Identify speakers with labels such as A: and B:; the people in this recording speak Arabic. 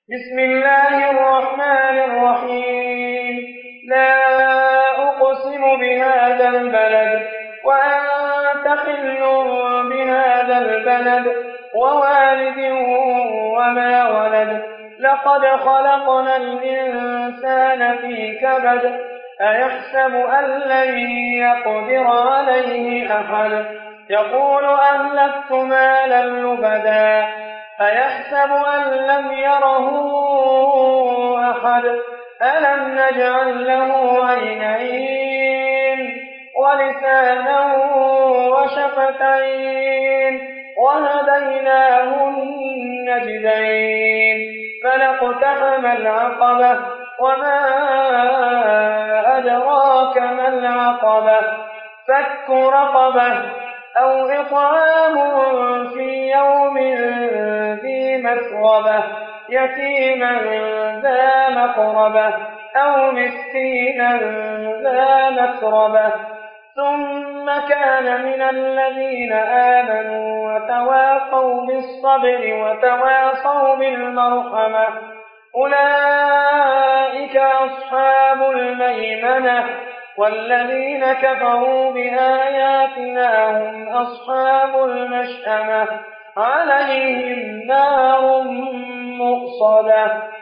A: بسم الله الرحمن الرحيم. لا أقسم بهذا البلد وأنت حل بهذا البلد ووالد وما ولد. لقد خلقنا الإنسان في كبد. أيحسب أن لن يقدر عليه أحد. يقول أهلكت مالا لبدا. أيحسب أن لم يره أحد. ألم نجعل له عينين ولسانا وشفتين وهديناه النجدين فلاقتحم العقبة وما أدراك ما العقبة فك رقبة أو إطعام في يوم ذي مسغبة يتيما ذا مقربة أو مسكينا ذا مسربة ثم كان من الذين آمنوا وتواصوا بالصبر وتواصوا بالمرحمة أولئك أصحاب الميمنة والذين كفروا بآياتنا هم أصحاب المشأمة عليهم نار مؤصدة.